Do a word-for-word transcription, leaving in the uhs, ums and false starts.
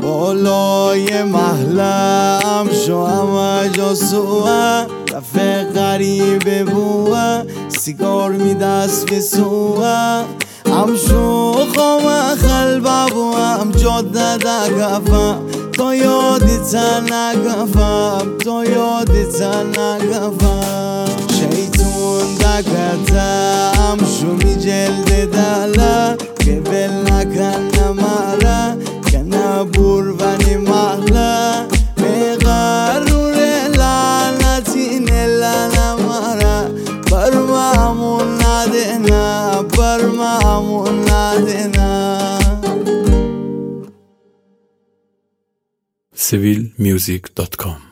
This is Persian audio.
بالای محلم شو همه جا سوه رفه غریبه بوه سیگار می دست به سوه هم شو خامه خلبه بوهم جاده ده گفم تا یادت نگفم تا یادت نگفم شیطون دکتم شو می جلد دله که بل نکنه مره که نبور ونی محله بقرور لعنتی نلنه مره برمامون نده نه برمامون نده نه سیویل میوزیک دات کام